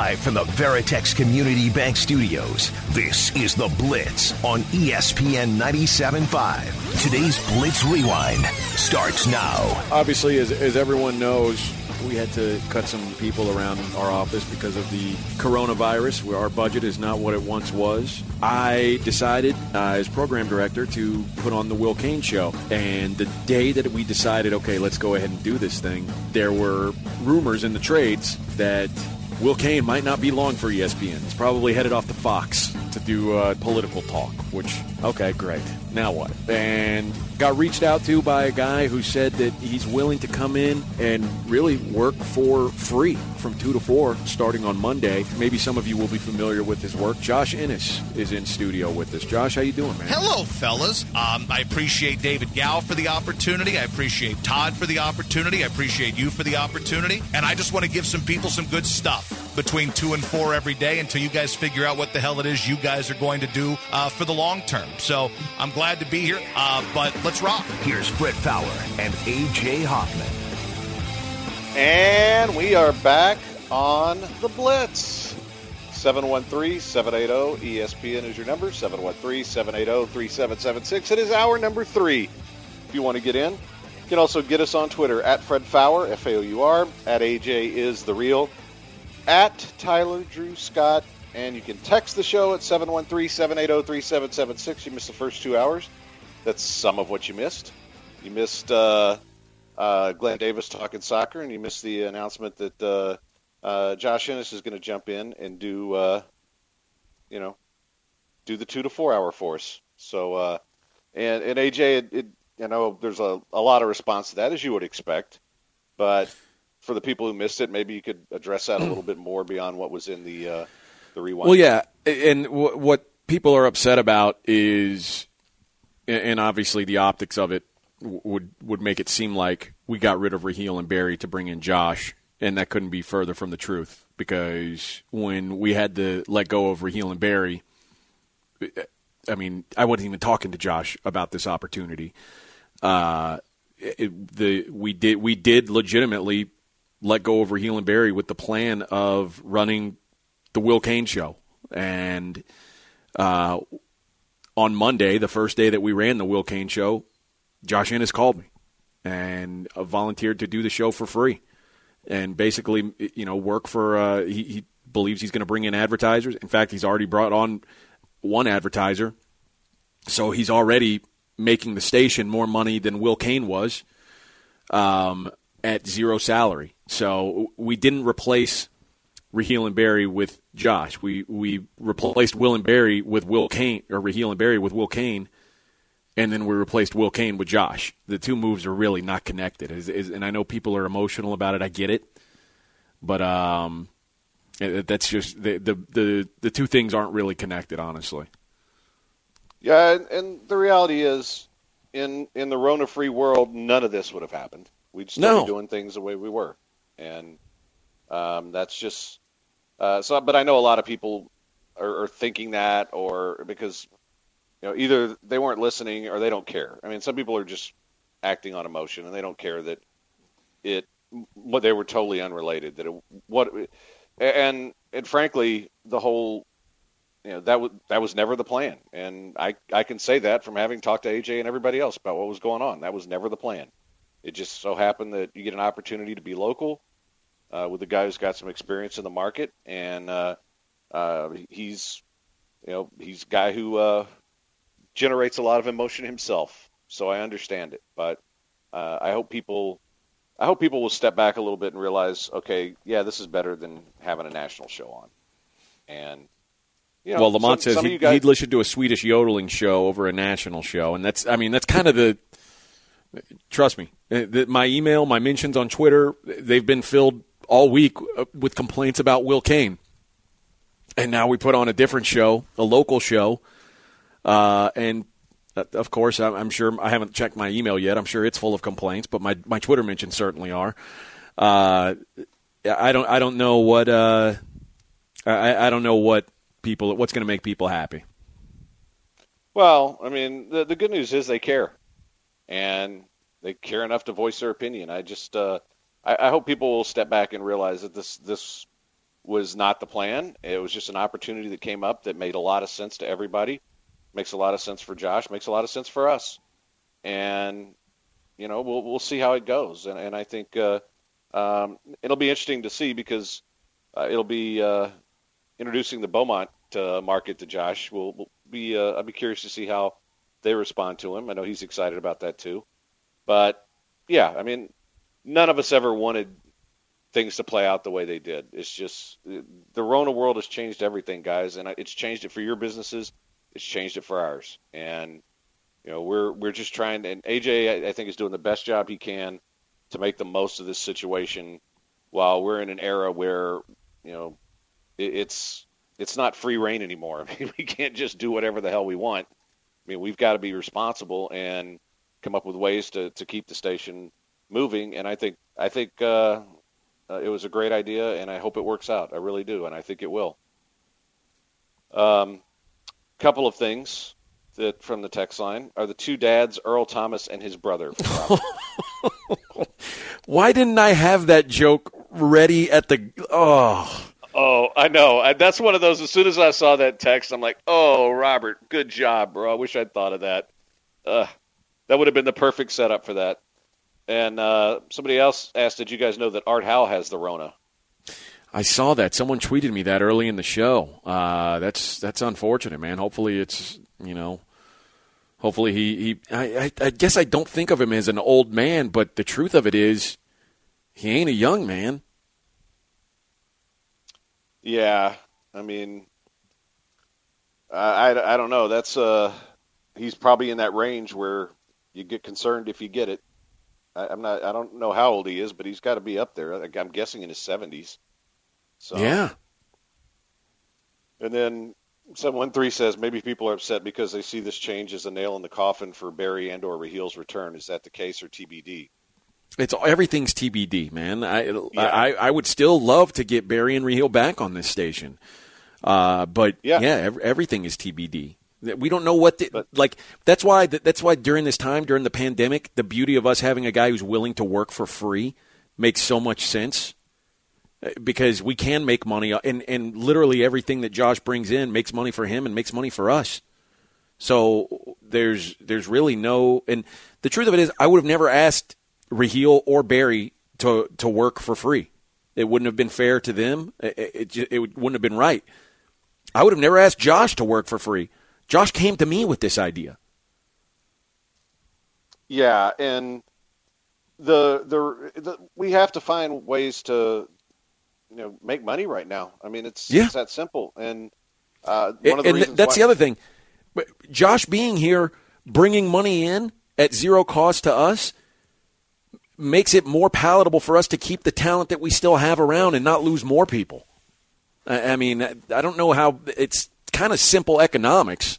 Live from the Veritex Community Bank Studios, this is The Blitz on ESPN 97.5. Today's Blitz Rewind starts now. Obviously, as everyone knows, we had to cut some people around our office because of the coronavirus, where our budget is not what it once was. I decided, as program director, to put on the Will Cain Show. And the day that we decided, okay, let's go ahead and do this thing, there were rumors in the trades that Will Cain might not be long for ESPN. He's probably headed off to Fox to do political talk, which, okay, great. Now what? And got reached out to by a guy who said that he's willing to come in and really work for free from 2 to 4 starting on Monday. Maybe some of you will be familiar with his work. Josh Innes is in studio with us. Josh, how you doing, man? Hello, fellas. I appreciate David Gow for the opportunity. I appreciate Todd for the opportunity. I appreciate you for the opportunity. And I just want to give some people some good stuff between 2 and 4 every day until you guys figure out what the hell it is you guys are going to do for the long term. So I'm glad to be here, but let's rock. Here's Fred Fowler and A.J. Hoffman. And we are back on the Blitz. 713-780-ESPN is your number, 713-780-3776. It is hour number 3. If you want to get in, you can also get us on Twitter, at Fred Fowler, F-A-O-U-R, at AJ is the real, at Tyler Drew Scott, and you can text the show at 713-780-3776. You missed the first 2 hours. That's some of what you missed. You missed Glenn Davis talking soccer, and you missed the announcement that Josh Innes is going to jump in and do the 2 to 4 hour for us. So, and AJ, I know there's a lot of response to that, as you would expect, but for the people who missed it, maybe you could address that a little bit more beyond what was in the rewind. Well, yeah, and what people are upset about is, and obviously the optics of it would make it seem like we got rid of Raheel and Barry to bring in Josh, and that couldn't be further from the truth, because when we had to let go of Raheel and Barry, I mean, I wasn't even talking to Josh about this opportunity. We did legitimately let go of Raheel and Barry with the plan of running the Will Cain Show. And on Monday, the first day that we ran the Will Cain Show, Josh Innes called me and volunteered to do the show for free. And basically, work for he believes he's going to bring in advertisers. In fact, he's already brought on one advertiser. So he's already making the station more money than Will Cain was at zero salary. So we didn't replace Raheel and Barry with Josh. We replaced Will and Barry with Will Cain, or Raheel and Barry with Will Cain, and then we replaced Will Cain with Josh. The two moves are really not connected. And I know people are emotional about it. I get it. But that's just the two things aren't really connected, honestly. Yeah, and the reality is, in the Rona-free world, none of this would have happened. We'd still be doing things the way we were. And that's just but I know a lot of people are thinking that, or because either they weren't listening or they don't care. I mean, some people are just acting on emotion and they don't care that they were totally unrelated. And frankly, the whole that was never the plan. And I can say that from having talked to AJ and everybody else about what was going on. That was never the plan. It just so happened that you get an opportunity to be local with a guy who's got some experience in the market, and he's a guy who generates a lot of emotion himself. So I understand it, but I hope people will step back a little bit and realize, okay, yeah, this is better than having a national show on. And Lamont says he'd listen to a Swedish yodeling show over a national show, and that's kind of the. Trust me, my email, my mentions on Twitter, they've been filled all week with complaints about Will Cain. And now we put on a different show, a local show. And, of course, I'm sure I haven't checked my email yet. I'm sure it's full of complaints, but my Twitter mentions certainly are. I don't know what I don't know what's going to make people happy. Well, I mean, the good news is they care. And they care enough to voice their opinion. I just, I hope people will step back and realize that this was not the plan. It was just an opportunity that came up that made a lot of sense to everybody. Makes a lot of sense for Josh. Makes a lot of sense for us. And we'll see how it goes. And I think it'll be interesting to see because it'll be introducing the Beaumont market to Josh. I'll be curious to see how they respond to him. I know he's excited about that too. But yeah, I mean, none of us ever wanted things to play out the way they did. It's just the Rona world has changed everything, guys, and it's changed it for your businesses. It's changed it for ours, and we're just trying. And AJ, I think, is doing the best job he can to make the most of this situation, while we're in an era where it's not free reign anymore. I mean, we can't just do whatever the hell we want. I mean, we've got to be responsible and come up with ways to keep the station moving. And I think it was a great idea, and I hope it works out. I really do, and I think it will. Couple of things that from the text line are the two dads, Earl Thomas and his brother. Why didn't I have that joke ready at the – Oh, I know. That's one of those, as soon as I saw that text, I'm like, oh, Robert, good job, bro. I wish I'd thought of that. That would have been the perfect setup for that. And somebody else asked, did you guys know that Art Howe has the Rona? I saw that. Someone tweeted me that early in the show. That's unfortunate, man. Hopefully it's, hopefully he I guess I don't think of him as an old man, but the truth of it is he ain't a young man. Yeah, I mean, I don't know. That's he's probably in that range where you get concerned if you get it. I don't know how old he is, but he's got to be up there. I'm guessing in his 70s. So yeah. And then 713 says maybe people are upset because they see this change as a nail in the coffin for Barry and/or Rahil's return. Is that the case or TBD? Everything's TBD, man. I would still love to get Barry and Rahil back on this station, but everything is TBD. We don't know what that's why during this time, during the pandemic, the beauty of us having a guy who's willing to work for free makes so much sense, because we can make money, and literally everything that Josh brings in makes money for him and makes money for us. So there's really no, and the truth of it is, I would have never asked Rahil or Barry to work for free. It wouldn't have been fair to them. It wouldn't have been right. I would have never asked Josh to work for free. Josh came to me with this idea. Yeah, and we have to find ways to make money right now. I mean, it's that simple. And one of the reasons that's the other thing. Josh being here, bringing money in at zero cost to us, makes it more palatable for us to keep the talent that we still have around and not lose more people. I mean, I don't know how – it's kind of simple economics.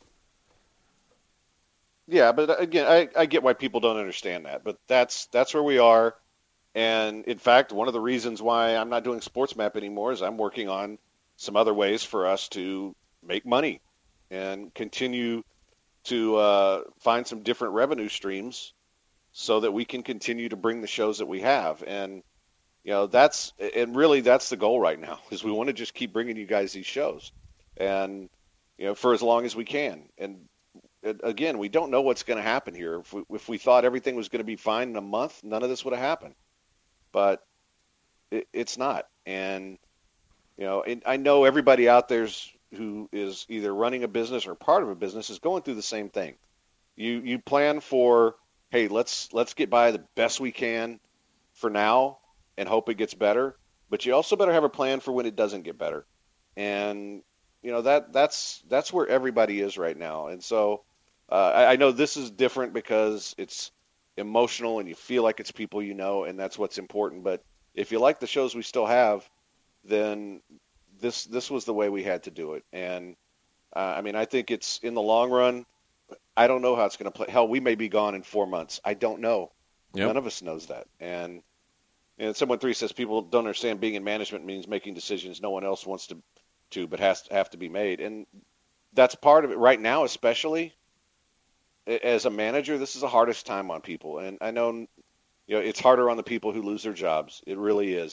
Yeah, but again, I get why people don't understand that. But that's where we are. And, in fact, one of the reasons why I'm not doing SportsMap anymore is I'm working on some other ways for us to make money and continue to find some different revenue streams so that we can continue to bring the shows that we have. And, that's the goal right now, is we want to just keep bringing you guys these shows and, for as long as we can. And again, we don't know what's going to happen here. If we thought everything was going to be fine in a month, none of this would have happened, but it's not. And, and I know everybody out there who is either running a business or part of a business is going through the same thing. You plan for, hey, let's get by the best we can for now and hope it gets better. But you also better have a plan for when it doesn't get better. And, that's where everybody is right now. And so I know this is different because it's emotional and you feel like it's people and that's what's important. But if you like the shows we still have, then this was the way we had to do it. And, I think it's in the long run. I don't know how it's going to play. Hell, we may be gone in 4 months. I don't know. Yep. None of us knows that. And 713 says people don't understand being in management means making decisions no one else wants to but have to be made. And that's part of it right now, especially as a manager. This is the hardest time on people. And I know, it's harder on the people who lose their jobs. It really is.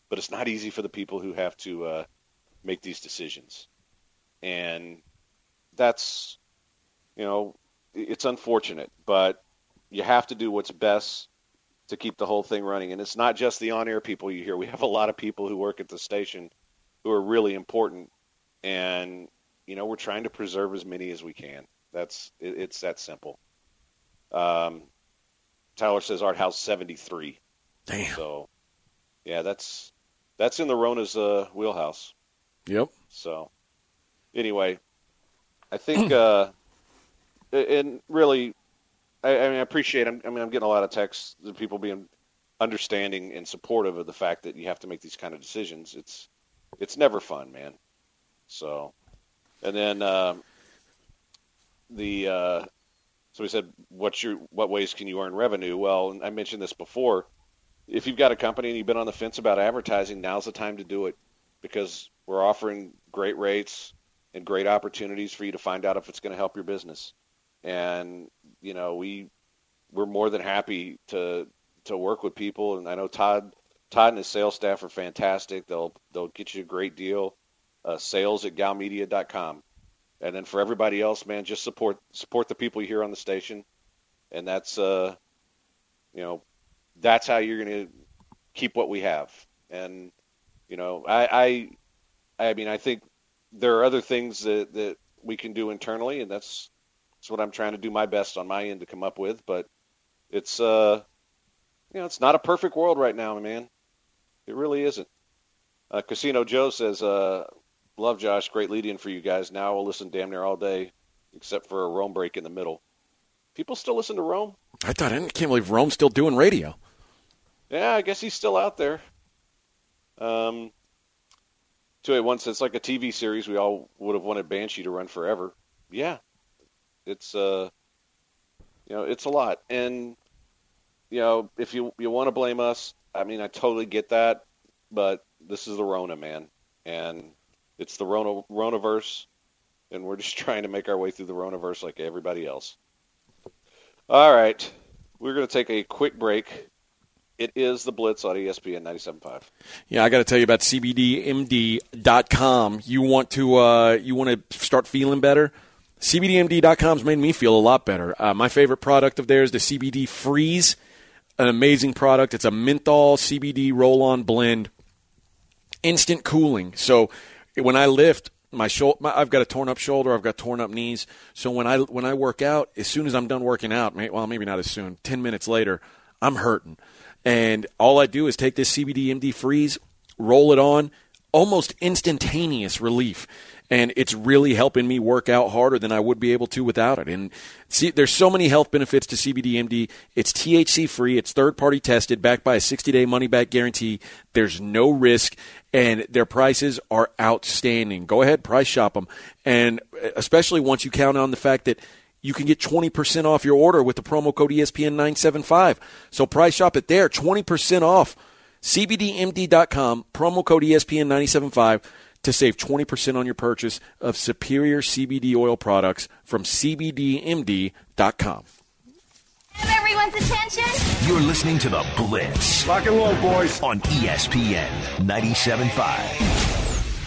but it's not easy for the people who have to make these decisions. And that's, it's unfortunate, but you have to do what's best to keep the whole thing running. And it's not just the on-air people you hear. We have a lot of people who work at the station who are really important, and we're trying to preserve as many as we can. It's that simple. Tyler says Art House 73. Damn. So, yeah, that's in the Rona's wheelhouse. Yep. So, anyway, I think, and really, I appreciate. I'm getting a lot of texts of people being understanding and supportive of the fact that you have to make these kind of decisions. It's never fun, man. So, and then so we said, what ways can you earn revenue? Well, I mentioned this before. If you've got a company and you've been on the fence about advertising, now's the time to do it, because we're offering great rates and great opportunities for you to find out if it's going to help your business. And we're more than happy to work with people. And I know Todd and his sales staff are fantastic. They'll get you a great deal. Sales@galmedia.com. And then for everybody else, man, just support the people you hear on the station. And that's that's how you're going to keep what we have. And I think there are other things that we can do internally, and that's what I'm trying to do my best on my end to come up with. But it's it's not a perfect world right now, man. It really isn't. Casino Joe says, love Josh, great lead-in for you guys. Now I'll listen damn near all day, except for a Rome break in the middle. People still listen to Rome? I can't believe Rome's still doing radio. Yeah, I guess he's still out there. 281 says, it's like a TV series. We all would have wanted Banshee to run forever. Yeah. It's it's a lot. And if you want to blame us, I totally get that, but this is the Rona, man. And it's the Ronaverse, and we're just trying to make our way through the Ronaverse like everybody else. All right. We're going to take a quick break. It is the Blitz on ESPN 97.5. Yeah, I got to tell you about CBDMD.com. You want to start feeling better? CBDMD.com's made me feel a lot better. My favorite product of theirs, the CBD Freeze, an amazing product. It's a menthol CBD roll-on blend, instant cooling. So when I lift I've got a torn-up shoulder, I've got torn-up knees. So when I work out, as soon as I'm done working out, maybe not as soon, 10 minutes later, I'm hurting. And all I do is take this CBD-MD Freeze, roll it on, almost instantaneous relief. And it's really helping me work out harder than I would be able to without it. And see, there's so many health benefits to CBD-MD. It's THC-free. It's third-party tested, backed by a 60-day money-back guarantee. There's no risk, and their prices are outstanding. Go ahead, price shop them. And especially once you count on the fact that you can get 20% off your order with the promo code ESPN975. So price shop it there, 20% off. CBDMD.com, promo code ESPN975 to save 20% on your purchase of superior CBD oil products from CBDMD.com. Have everyone's attention? You're listening to The Blitz. Rock and roll, boys. On ESPN 97.5.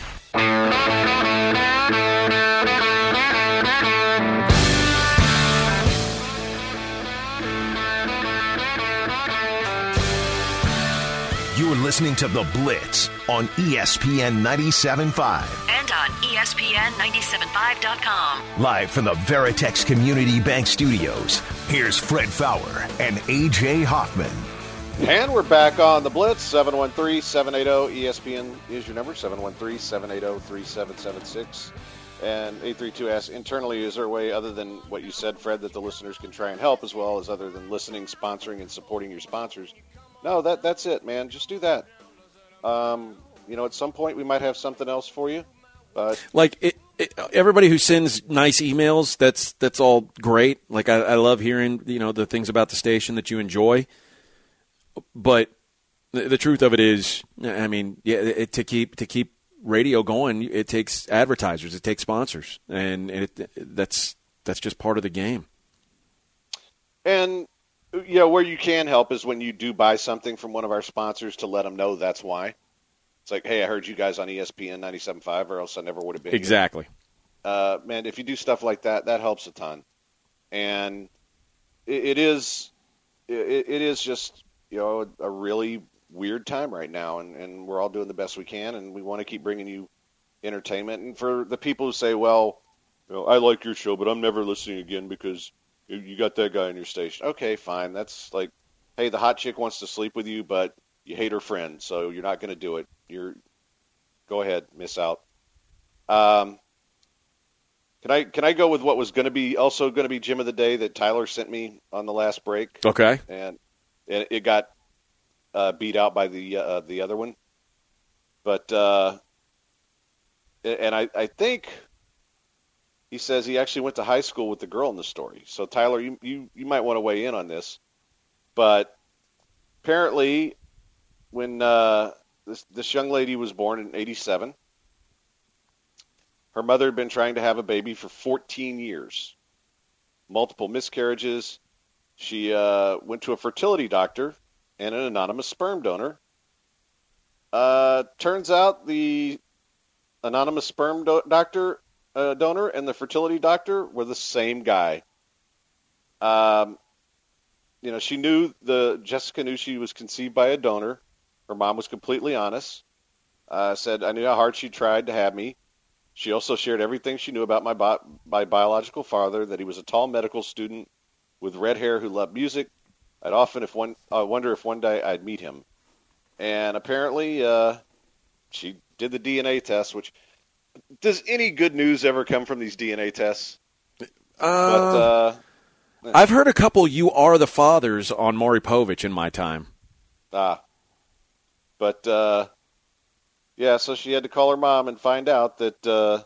You're listening to The Blitz on ESPN 97.5. And on ESPN975.com. Live from the Veritex Community Bank Studios, here's Fred Fowler and A.J. Hoffman. And we're back on The Blitz. 713-780-ESPN is your number, 713-780-3776. And 832 asks, internally, is there a way other than what you said, Fred, that the listeners can try and help, as well as other than listening, sponsoring, and supporting your sponsors? No, that's it, man. Just do that. At some point we might have something else for you. But everybody who sends nice emails, that's all great. Like I love hearing the things about the station that you enjoy. But the truth of it is, to keep radio going, it takes advertisers, it takes sponsors, and that's just part of the game. And where you can help is when you do buy something from one of our sponsors to let them know that's why. It's like, hey, I heard you guys on ESPN 97.5, or else I never would have been Exactly. here. Man, if you do stuff like that, that helps a ton. And it is just, a really weird time right now, and we're all doing the best we can, and we want to keep bringing you entertainment. And for the people who say, well, I like your show, but I'm never listening again because you got that guy on your station. Okay, fine. That's like, hey, the hot chick wants to sleep with you, but you hate her friend, so you're not going to do it. Go ahead, miss out. Can I go with what was going to be Gym of the Day that Tyler sent me on the last break? Okay. And it got beat out by the other one, but and I think he says he actually went to high school with the girl in the story. So Tyler, you might want to weigh in on this, but apparently when this young lady was born in 1987, her mother had been trying to have a baby for 14 years, multiple miscarriages. She went to a fertility doctor and an anonymous sperm donor. Turns out the anonymous sperm donor and the fertility doctor were the same guy. Jessica knew she was conceived by a donor. Her mom was completely honest. Said, I knew how hard she tried to have me. She also shared everything she knew about my biological father, that he was a tall medical student with red hair who loved music. I'd often wonder if one day I'd meet him. And apparently she did the DNA test, which, does any good news ever come from these DNA tests? I've heard a couple "You Are the Fathers" on Maury Povich in my time. But so she had to call her mom and find out that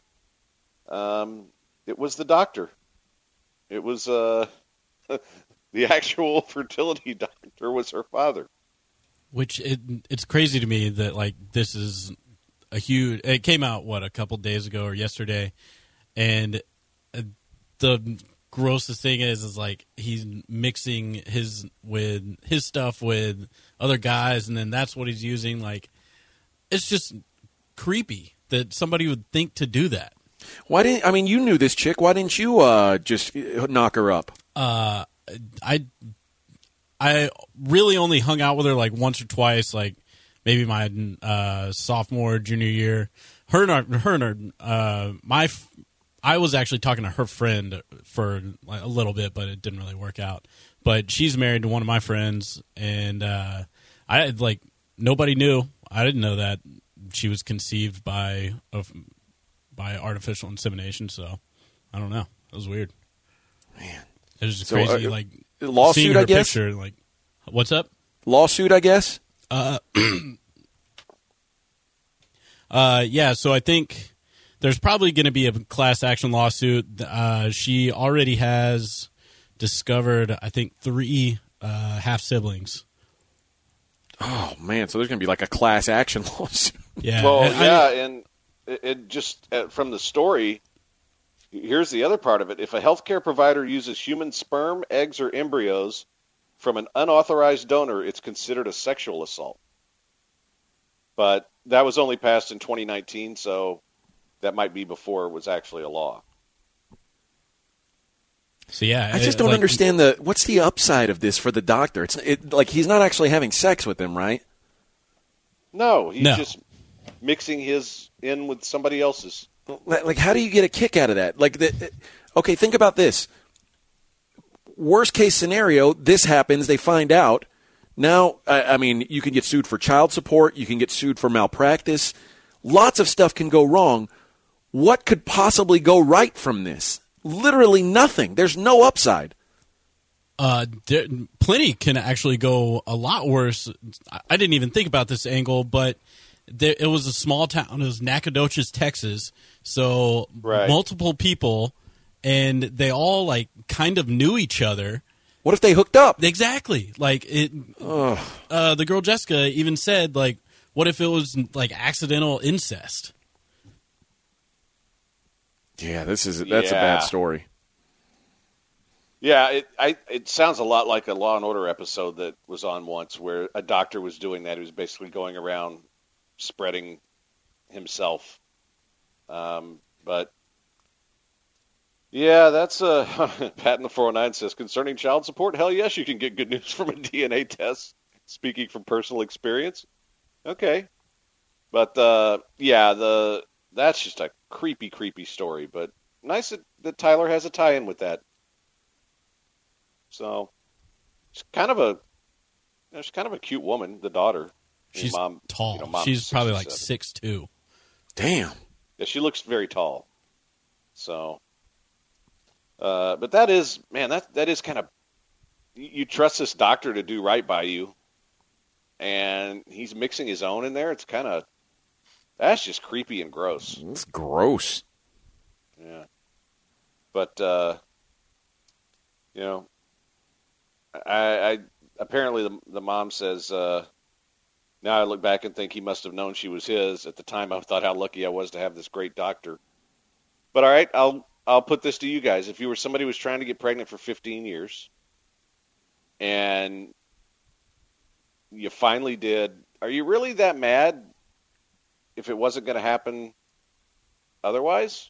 it was the doctor. It was the actual fertility doctor was her father. Which it's crazy to me that this is a huge. It came out a couple days ago or yesterday, and the grossest thing is he's mixing his stuff with other guys, and then that's what he's using. It's just creepy that somebody would think to do that. Why didn't you knew this chick? Why didn't you just knock her up? I really only hung out with her once or twice, maybe my sophomore, junior year. I was actually talking to her friend for a little bit, but it didn't really work out. But she's married to one of my friends, and nobody knew. I didn't know that she was conceived by artificial insemination. So I don't know. It was weird. Man, it was just crazy. Lawsuit, seeing her I guess. Picture, what's up? Lawsuit, I guess. Yeah. So I think there's probably going to be a class action lawsuit. She already has discovered, I think, 3 half siblings. Oh man! So there's going to be a class action lawsuit. Yeah. Well, and it just from the story. Here's the other part of it. If a healthcare provider uses human sperm, eggs, or embryos from an unauthorized donor, it's considered a sexual assault. But that was only passed in 2019, so that might be before it was actually a law. So yeah, I just don't understand what's the upside of this for the doctor. He's not actually having sex with him, right? No, he's just mixing his in with somebody else's. How do you get a kick out of that? Okay, think about this. Worst case scenario, this happens, they find out. Now, you can get sued for child support. You can get sued for malpractice. Lots of stuff can go wrong. What could possibly go right from this? Literally nothing. There's no upside. Plenty can actually go a lot worse. I didn't even think about this angle, but it was a small town. It was Nacogdoches, Texas. So multiple people, and they all kind of knew each other. What if they hooked up? Exactly. The girl Jessica even said, what if it was accidental incest? Yeah, that's a bad story. Yeah, it sounds a lot like a Law and Order episode that was on once, where a doctor was doing that. He was basically going around spreading himself. But yeah, that's Pat in the 409 says, concerning child support, hell yes, you can get good news from a DNA test. Speaking from personal experience. Okay. But that's just a creepy story, but nice that Tyler has a tie-in with that. So she's kind of a cute woman, the daughter. She's tall. You know, she's probably like 6'2". Damn. Yeah, she looks very tall. So, but that is kind of, you trust this doctor to do right by you, and he's mixing his own in there. It's kind of, that's just creepy and gross. It's gross. Yeah. But, you know, I apparently the mom says, now I look back and think he must have known she was his. At the time, I thought how lucky I was to have this great doctor. But all right, I'll put this to you guys. If you were somebody who was trying to get pregnant for 15 years and you finally did, are you really that mad if it wasn't going to happen otherwise?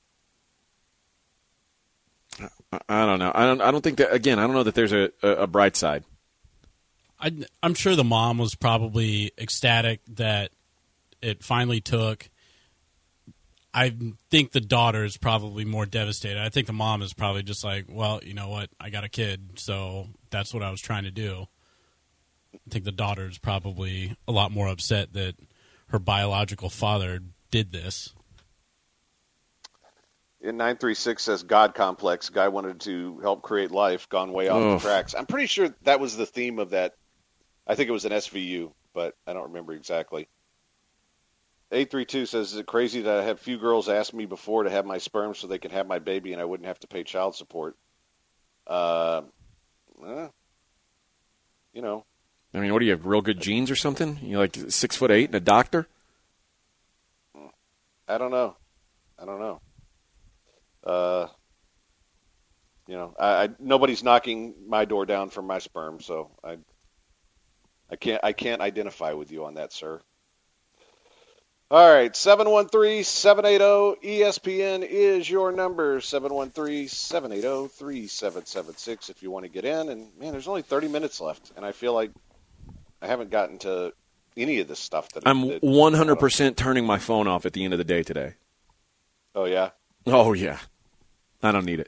I don't know. I don't think that, again, I don't know that there's a bright side. I'm sure the mom was probably ecstatic that it finally took. I think the daughter is probably more devastated. I think the mom is probably just like, well, you know what? I got a kid, so that's what I was trying to do. I think the daughter is probably a lot more upset that her biological father did this. In 936 says God complex. Guy wanted to help create life, gone way off the tracks. I'm pretty sure that was the theme of that. I think it was an SVU, but I don't remember exactly. 832 says, is it crazy that I had few girls ask me before to have my sperm so they could have my baby and I wouldn't have to pay child support? You know. I mean, what do you have, real good genes or something? You like 6'8" and a doctor? I don't know. You know, I nobody's knocking my door down for my sperm, so I can't identify with you on that, sir. All right, 713-780-ESPN is your number, 713-780-3776 if you want to get in. And, man, there's only 30 minutes left, and I feel like I haven't gotten to any of this stuff. I'm 100% turning my phone off at the end of the day today. Oh, yeah? Oh, yeah. I don't need it.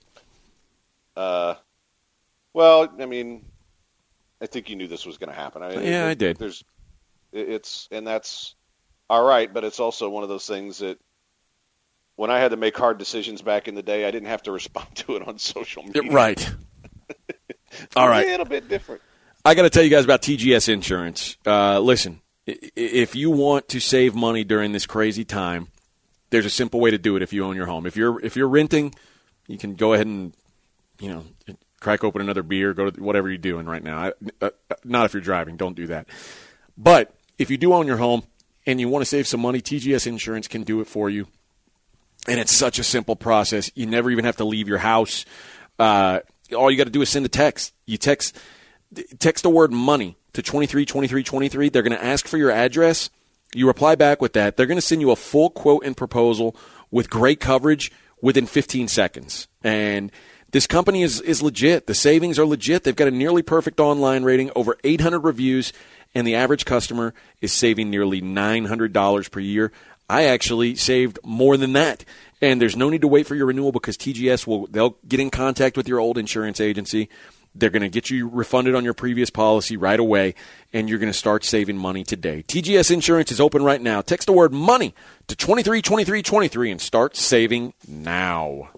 Well, I mean, I think you knew this was going to happen. I did. And that's all right, but it's also one of those things that when I had to make hard decisions back in the day, I didn't have to respond to it on social media. Right. All right. A little bit different. I got to tell you guys about TGS Insurance. Listen, if you want to save money during this crazy time, there's a simple way to do it if you own your home. If you're renting, you can go ahead and, you know, crack open another beer, go to whatever you're doing right now. Not if you're driving. Don't do that. But if you do own your home and you want to save some money, TGS Insurance can do it for you. And it's such a simple process. You never even have to leave your house. All you got to do is send a text. You text the word money to 232323. They're going to ask for your address. You reply back with that. They're going to send you a full quote and proposal with great coverage within 15 seconds. And this company is legit. The savings are legit. They've got a nearly perfect online rating, over 800 reviews, and the average customer is saving nearly $900 per year. I actually saved more than that. And there's no need to wait for your renewal because TGS they'll get in contact with your old insurance agency. They're going to get you refunded on your previous policy right away, and you're going to start saving money today. TGS Insurance is open right now. Text the word money to 232323 and start saving now.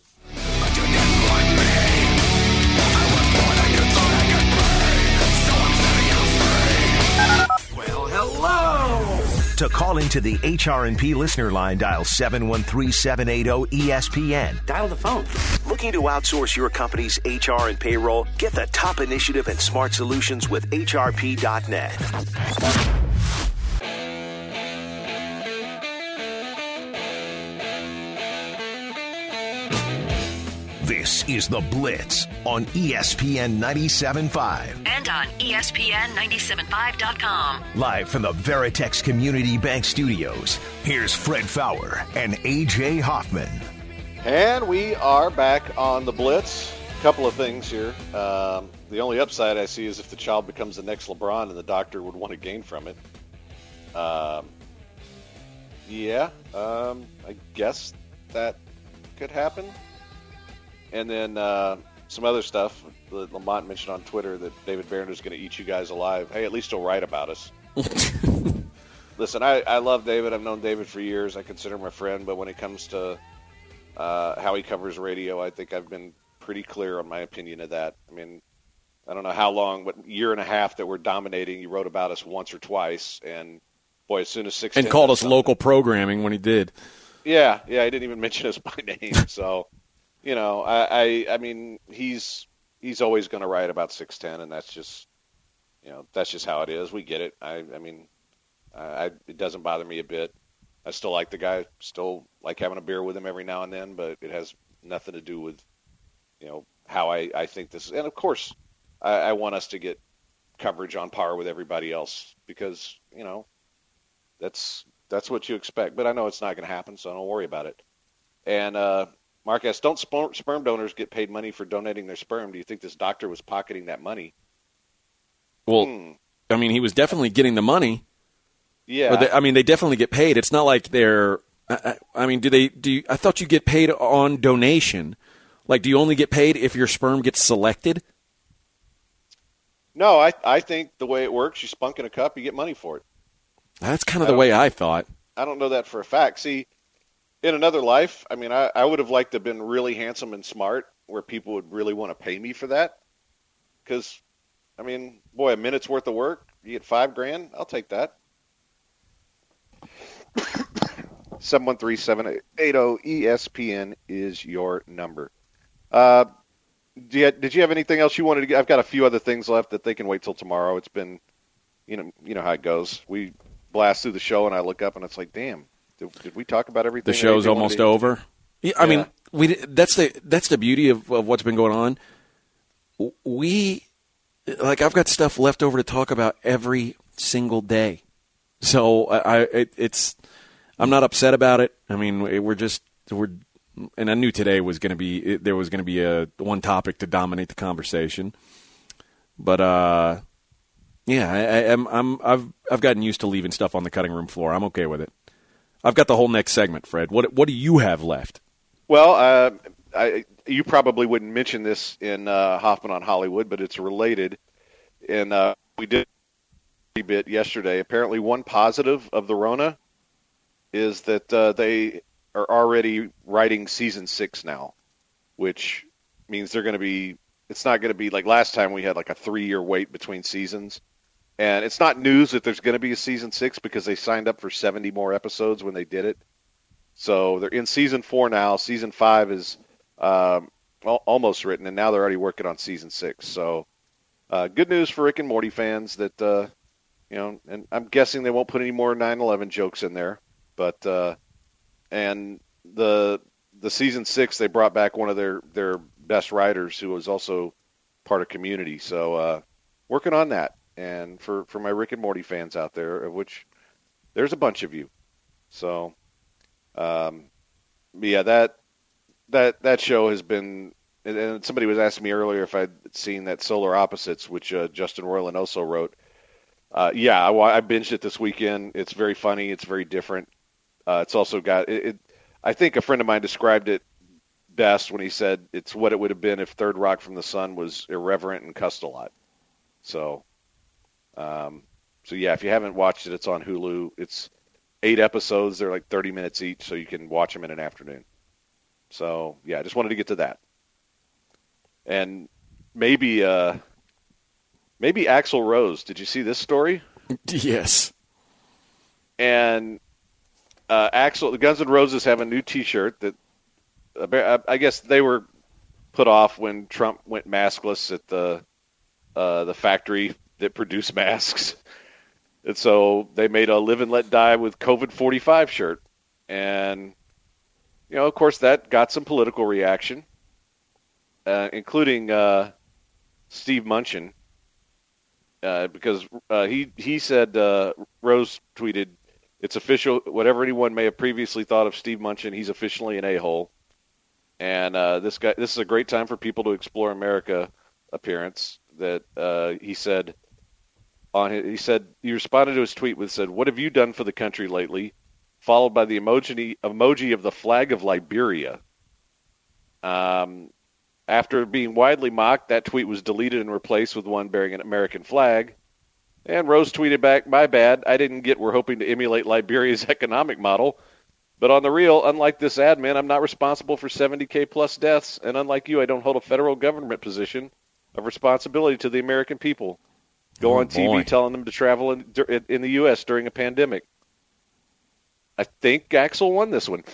Well, hello. To call into the HR&P listener line, dial 713-780-ESPN. Dial the phone. Looking to outsource your company's HR and payroll? Get the top initiative and smart solutions with HRP.net. This is The Blitz on ESPN 97.5. And on ESPN975.com. Live from the Veritex Community Bank Studios, here's Fred Fowler and A.J. Hoffman. And we are back on The Blitz. A couple of things here. The only upside I see is if the child becomes the next LeBron and the doctor would want to gain from it. I guess that could happen. And then some other stuff that Lamont mentioned on Twitter that David Berner's going to eat you guys alive. Hey, at least he'll write about us. Listen, I love David. I've known David for years. I consider him a friend. But when it comes to how he covers radio, I think I've been pretty clear on my opinion of that. I mean, I don't know how long, what year and a half that we're dominating. You wrote about us once or twice. And, boy, as soon as 6:10... And called us local programming when he did. Yeah, he didn't even mention us by name. So, you know, I mean, he's always going to write about 6:10, and that's just how it is. We get it. I mean, it doesn't bother me a bit. I still like the guy, still like having a beer with him every now and then, but it has nothing to do with, how I think this is. And, of course, I want us to get coverage on par with everybody else because, that's what you expect. But I know it's not going to happen, so don't worry about it. And Mark asks, don't sperm donors get paid money for donating their sperm? Do you think this doctor was pocketing that money? Well, I mean, he was definitely getting the money. Yeah. They definitely get paid. It's not like they're I mean, I thought you get paid on donation. Like, do you only get paid if your sperm gets selected? No, I think the way it works, you spunk in a cup, you get money for it. That's kind of the way I thought. I don't know that for a fact. See, in another life, I mean, I would have liked to have been really handsome and smart where people would really want to pay me for that. Because, I mean, boy, a minute's worth of work, you get $5,000, I'll take that. 713-780-ESPN is your number. Did you have anything else you wanted to get? I've got a few other things left that they can wait till tomorrow. It's been, you know how it goes. We blast through the show, and I look up, and it's like, damn, did we talk about everything? The show's almost over. Yeah, I mean, that's the beauty of what's been going on. I've got stuff left over to talk about every single day, so I'm not upset about it. I mean, and I knew today was going to be there was going to be a one topic to dominate the conversation, but I've gotten used to leaving stuff on the cutting room floor. I'm okay with it. I've got the whole next segment, Fred. What do you have left? Well, you probably wouldn't mention this in Hoffman on Hollywood, but it's related, and we did a bit yesterday. Apparently, one positive of the Rona is that they are already writing season 6 now, which means it's not going to be like last time we had like a 3-year wait between seasons. And it's not news that there's going to be a season 6 because they signed up for 70 more episodes when they did it. So they're in season 4 now. Season 5 is almost written, and now they're already working on season 6. So good news for Rick and Morty fans that, and I'm guessing they won't put any more 9/11 jokes in there. But and the season 6, they brought back one of their best writers who was also part of Community. So working on that. And for my Rick and Morty fans out there, of which there's a bunch of you. So, that show has been, and somebody was asking me earlier if I'd seen that Solar Opposites, which Justin Roiland also wrote. I binged it this weekend. It's very funny. It's very different. It's also got it. I think a friend of mine described it best when he said it's what it would have been if Third Rock from the Sun was irreverent and cussed a lot. So, if you haven't watched it, it's on Hulu. It's 8 episodes. They're like 30 minutes each, so you can watch them in an afternoon. So, I just wanted to get to that. And maybe Axl Rose. Did you see this story? Yes. And the Guns N' Roses have a new T-shirt that I guess they were put off when Trump went maskless at the factory that produced masks. And so they made a Live and Let Die with COVID-45 shirt. And, of course, that got some political reaction. including Steve Munchin, because he said, Rose tweeted, "It's official. Whatever anyone may have previously thought of Steve Munchin, he's officially an a-hole." And this is a great time for people to explore America. Appearance that he said he responded to his tweet with said, "What have you done for the country lately?" Followed by the emoji of the flag of Liberia. After being widely mocked, that tweet was deleted and replaced with one bearing an American flag. And Rose tweeted back, "My bad. I didn't get we're hoping to emulate Liberia's economic model. But on the real, unlike this admin, I'm not responsible for 70K plus deaths. And unlike you, I don't hold a federal government position of responsibility to the American people. Go on TV telling them to travel in the U.S. during a pandemic." I think Axel won this one.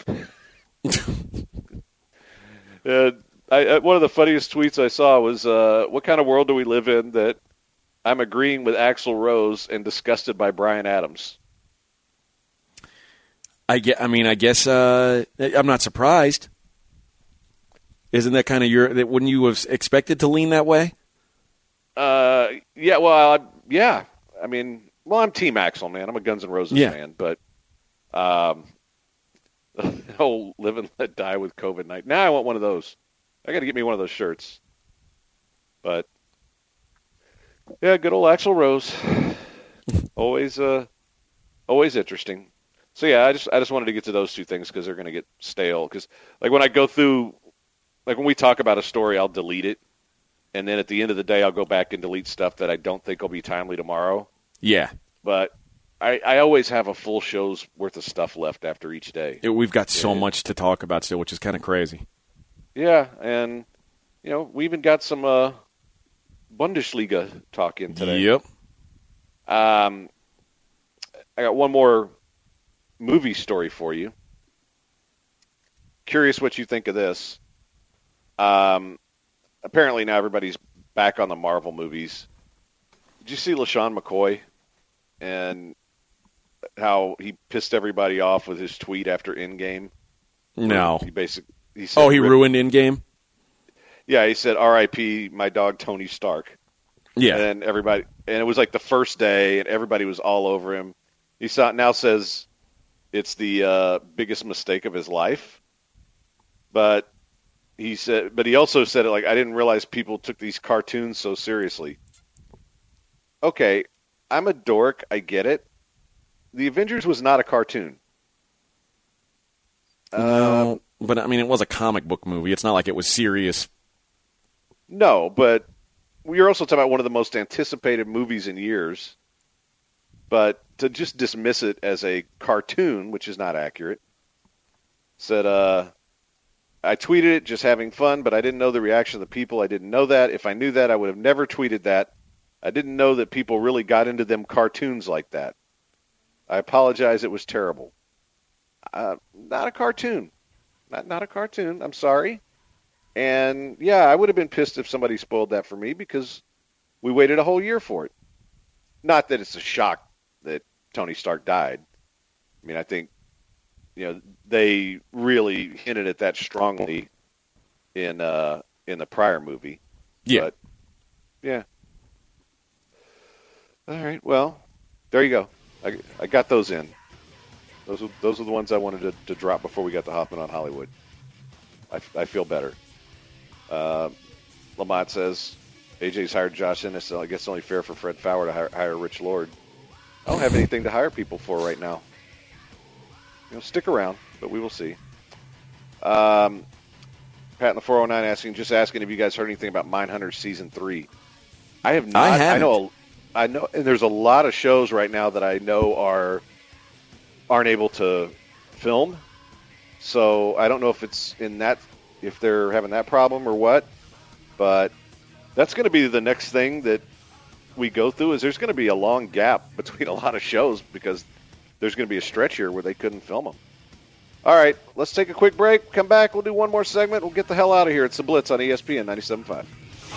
One of the funniest tweets I saw was, "What kind of world do we live in that I'm agreeing with Axl Rose and disgusted by Bryan Adams?" I guess I'm not surprised. Isn't that kind of wouldn't you have expected to lean that way? Yeah. Well, yeah. I mean, I'm Team Axl, man. I'm a Guns N' Roses fan, but oh, live and let die with COVID-19. Now I want one of those. I got to get me one of those shirts. But yeah, good old Axl Rose. Always interesting. So yeah, I just wanted to get to those two things because they're going to get stale. Because like when I go through, like when we talk about a story, I'll delete it, and then at the end of the day, I'll go back and delete stuff that I don't think will be timely tomorrow. Yeah, but I always have a full show's worth of stuff left after each day. We've got so much to talk about still, which is kind of crazy. Yeah, and we even got some Bundesliga talk in today. Yep. I got one more movie story for you. Curious what you think of this. Apparently now everybody's back on the Marvel movies. Did you see LaShawn McCoy and how he pissed everybody off with his tweet after Endgame? No. He said, he ruined Endgame? Yeah, he said, "R.I.P. my dog Tony Stark." Yeah. And it was like the first day, and everybody was all over him. He now says it's the biggest mistake of his life. But he also said it like, "I didn't realize people took these cartoons so seriously." Okay, I'm a dork. I get it. The Avengers was not a cartoon. No, but I mean, it was a comic book movie. It's not like it was serious. No, but we're also talking about one of the most anticipated movies in years. But to just dismiss it as a cartoon, which is not accurate, said, "I tweeted it just having fun, but I didn't know the reaction of the people. I didn't know that. If I knew that, I would have never tweeted that. I didn't know that people really got into them cartoons like that. I apologize. It was terrible." Not a cartoon. Not a cartoon. I'm sorry. And, yeah, I would have been pissed if somebody spoiled that for me because we waited a whole year for it. Not that it's a shock that Tony Stark died. I mean, I think, they really hinted at that strongly in the prior movie. Yeah. But, yeah. All right, well, there you go. I got those in. Those are the ones I wanted to drop before we got to Hoffman on Hollywood. I feel better. Lamont says, AJ's hired Josh Ennis, so I guess it's only fair for Fred Fowler to hire Rich Lord. I don't have anything to hire people for right now. Stick around, but we will see. Pat in the 409 just asking if you guys heard anything about Mindhunter Season 3. I have not. I haven't. I know, and there's a lot of shows right now that I know aren't able to film. So I don't know if it's if they're having that problem or what. But that's going to be the next thing that we go through. Is there's going to be a long gap between a lot of shows because there's going to be a stretch here where they couldn't film them. All right, let's take a quick break. Come back. We'll do one more segment. We'll get the hell out of here. It's the Blitz on ESPN 97.5.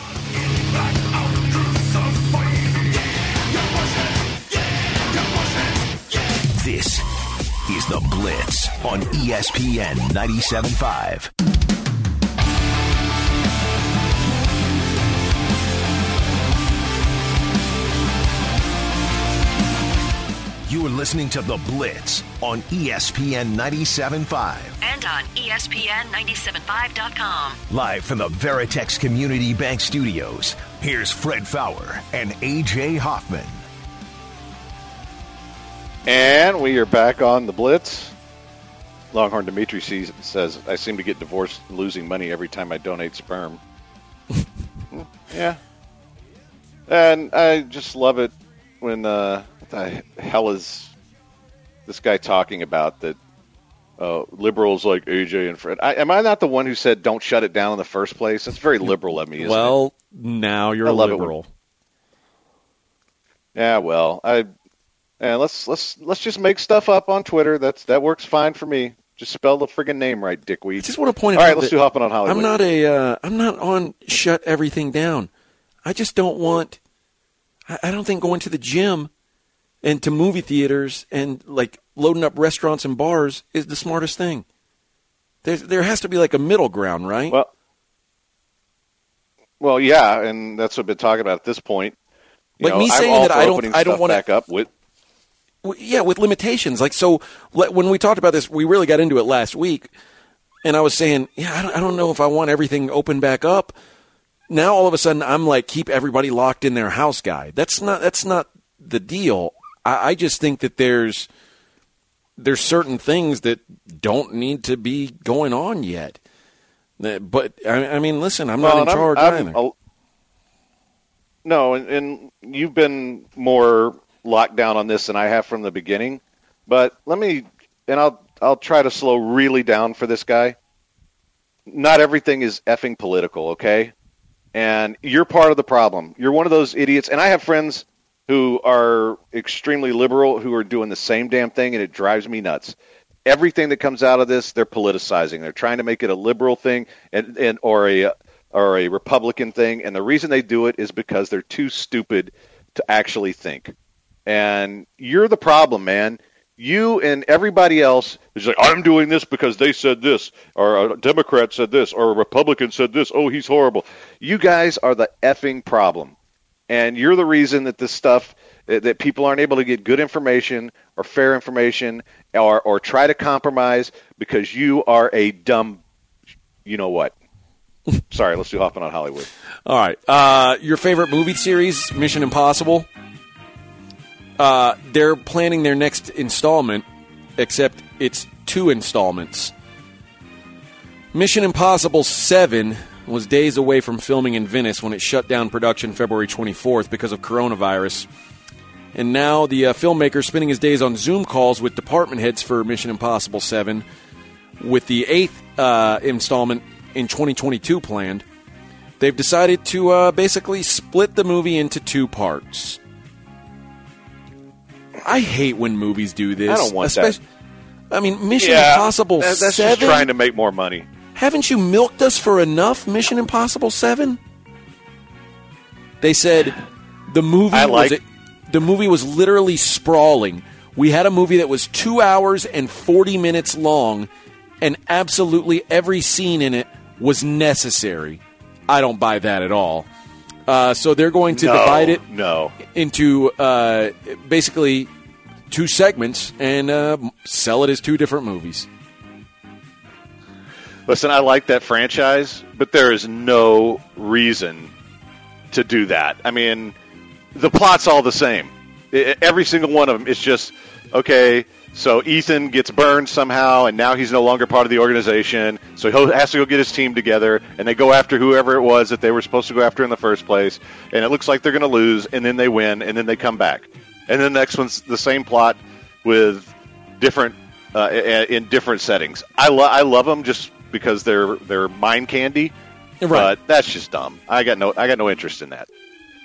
This is the Blitz on ESPN 97.5. You're listening to The Blitz on ESPN 97.5. And on ESPN975.com. Live from the Veritex Community Bank Studios, here's Fred Fowler and A.J. Hoffman. And we are back on The Blitz. Longhorn Dimitri says, I seem to get divorced losing money every time I donate sperm. Yeah. And I just love it when, what the hell is this guy talking about that liberals like AJ and Fred? Am I not the one who said don't shut it down in the first place? That's very liberal of me, isn't it? Now you're a liberal. Yeah, well, let's just make stuff up on Twitter. That works fine for me. Just spell the friggin' name right, dickweed. I just want to point out. All right, let's do Hopping on Hollywood. I'm not on shut everything down. I just don't want. I don't think going to the gym and to movie theaters and like loading up restaurants and bars is the smartest thing. There has to be like a middle ground, right? Well, yeah, and that's what I've been talking about at this point. Me saying that I don't want to back up with. Yeah, with limitations. Like, so when we talked about this, we really got into it last week, and I was saying, I don't know if I want everything open back up. Now all of a sudden I'm like, keep everybody locked in their house guy. That's not the deal. I just think that there's certain things that don't need to be going on yet. But I mean, listen, I'm not in charge either. No, and you've been more locked down on this than I have from the beginning. But I'll try to slow really down for this guy. Not everything is effing political, okay? And you're part of the problem. You're one of those idiots. And I have friends who are extremely liberal who are doing the same damn thing, and it drives me nuts. Everything that comes out of this, they're politicizing. They're trying to make it a liberal thing or a Republican thing. And the reason they do it is because they're too stupid to actually think. And you're the problem, man. You and everybody else is like, I'm doing this because they said this, or a Democrat said this, or a Republican said this. Oh, he's horrible. You guys are the effing problem. And you're the reason that this stuff, that people aren't able to get good information or fair information or try to compromise because you are a dumb, you know what. Sorry, let's do Hopping on Hollywood. All right. Your favorite movie series, Mission Impossible? They're planning their next installment, except it's 2 installments. Mission Impossible 7 was days away from filming in Venice when it shut down production February 24th because of coronavirus. And now the filmmaker is spending his days on Zoom calls with department heads for Mission Impossible 7, with the 8th installment in 2022 planned. They've decided to basically split the movie into 2 parts. I hate when movies do this. I don't want that. I mean, Mission Impossible 7? That's just trying to make more money. Haven't you milked us for enough, Mission Impossible 7? They said the movie was literally sprawling. We had a movie that was 2 hours and 40 minutes long, and absolutely every scene in it was necessary. I don't buy that at all. So they're going to divide it into basically 2 segments and sell it as 2 different movies. Listen, I like that franchise, but there is no reason to do that. I mean, the plot's all the same. Every single one of them is just, okay, so Ethan gets burned somehow, and now he's no longer part of the organization, so he has to go get his team together, and they go after whoever it was that they were supposed to go after in the first place, and it looks like they're going to lose, and then they win, and then they come back. And then the next one's the same plot with different in different settings. I love them just because they're mind candy, right. But that's just dumb. I got no interest in that.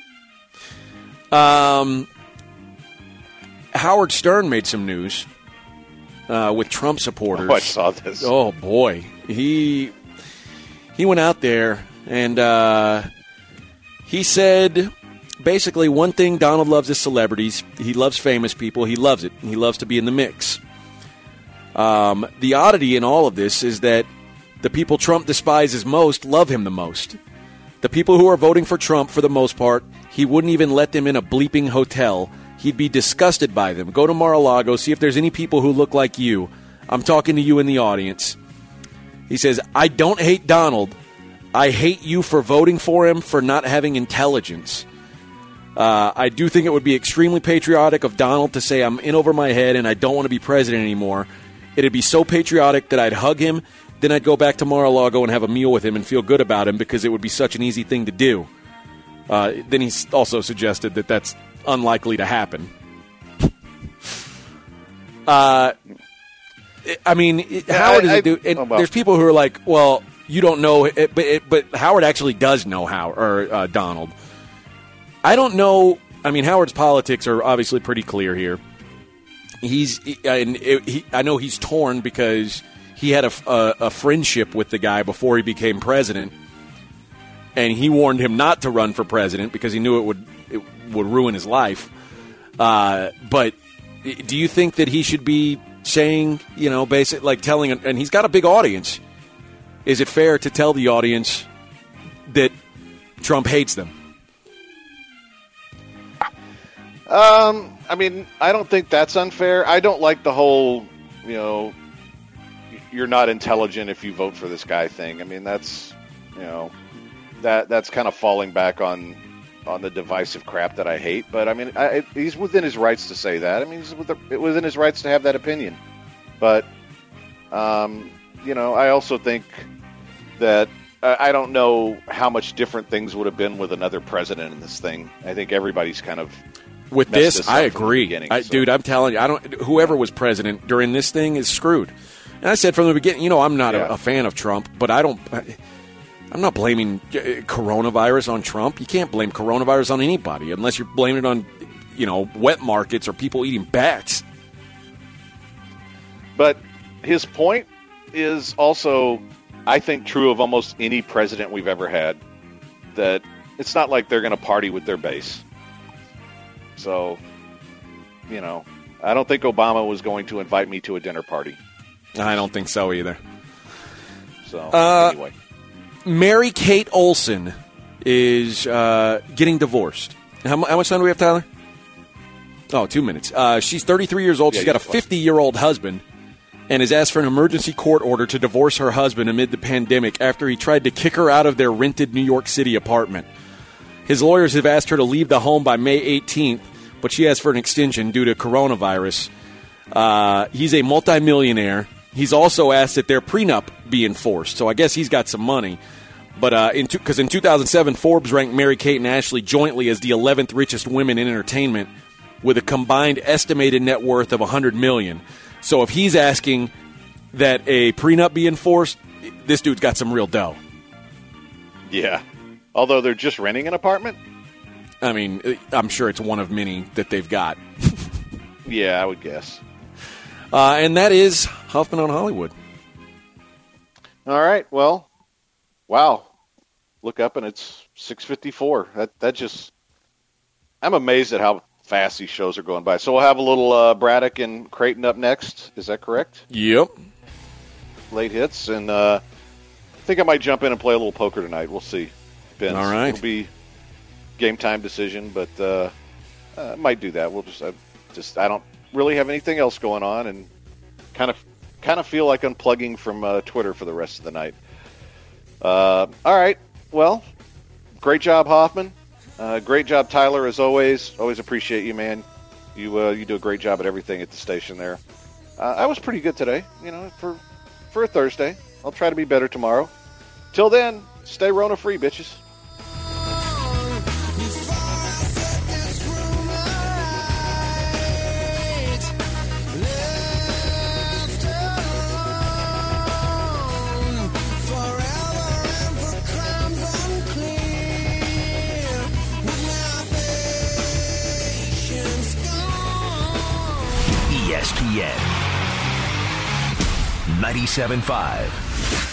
Howard Stern made some news with Trump supporters. Oh, I saw this. Oh boy, he went out there and he said basically one thing Donald loves is celebrities. He loves famous people. He loves it. He loves to be in the mix. The oddity in all of this is that the people Trump despises most love him the most. The people who are voting for Trump, for the most part, he wouldn't even let them in a bleeping hotel. He'd be disgusted by them. Go to Mar-a-Lago, see if there's any people who look like you. I'm talking to you in the audience. He says, I don't hate Donald. I hate you for voting for him for not having intelligence. I do think it would be extremely patriotic of Donald to say I'm in over my head and I don't want to be president anymore. It'd be so patriotic that I'd hug him, then I'd go back to Mar-a-Lago and have a meal with him and feel good about him because it would be such an easy thing to do. Then he also suggested that that's unlikely to happen. I mean, Howard is a dude, and there's people who are like, well, you don't know, but Howard actually does know Donald. I don't know. I mean, Howard's politics are obviously pretty clear here. I know he's torn because he had a friendship with the guy before he became president, and he warned him not to run for president because he knew it would ruin his life. But do you think that he should be saying, basically like telling, and he's got a big audience, is it fair to tell the audience that Trump hates them? I mean, I don't think that's unfair. I don't like the whole, you're not intelligent if you vote for this guy thing. I mean, that's, that's kind of falling back on the divisive crap that I hate. But I mean, he's within his rights to say that. I mean, he's within his rights to have that opinion. But, I also think that I don't know how much different things would have been with another president in this thing. I think everybody's kind of with this. I agree, dude. I'm telling you, whoever was president during this thing is screwed. And I said from the beginning, I'm not a fan of Trump, but I'm not blaming coronavirus on Trump. You can't blame coronavirus on anybody unless you're blaming it on, wet markets or people eating bats. But his point is also, I think, true of almost any president we've ever had, that it's not like they're going to party with their base. So, I don't think Obama was going to invite me to a dinner party. I don't think so either. So, anyway. Mary-Kate Olsen is getting divorced. How much time do we have, Tyler? Oh, 2 minutes. She's 33 years old. She's got a 50-year-old husband and has asked for an emergency court order to divorce her husband amid the pandemic after he tried to kick her out of their rented New York City apartment. His lawyers have asked her to leave the home by May 18th, but she asked for an extension due to coronavirus. He's a multimillionaire. He's also asked that their prenup be enforced, so I guess he's got some money. But because in 2007, Forbes ranked Mary-Kate and Ashley jointly as the 11th richest women in entertainment with a combined estimated net worth of $100 million. So if he's asking that a prenup be enforced, this dude's got some real dough. Yeah. Although they're just renting an apartment? I mean, I'm sure it's one of many that they've got. Yeah, I would guess. And that is Huffman on Hollywood. All right. Well, wow. Look up and it's 6:54. That just, I'm amazed at how fast these shows are going by. So we'll have a little Braddock and Creighton up next. Is that correct? Yep. Late hits. And I think I might jump in and play a little poker tonight. We'll see. Depends. All right. It'll be game time decision, but I might do that. We'll I don't really have anything else going on, and kind of feel like unplugging from Twitter for the rest of the night. All right. Well, great job, Hoffman. Great job, Tyler, as always. Always appreciate you, man. You do a great job at everything at the station there. I was pretty good today, for a Thursday. I'll try to be better tomorrow. Till then, stay Rona free, bitches. ESPN 97.5.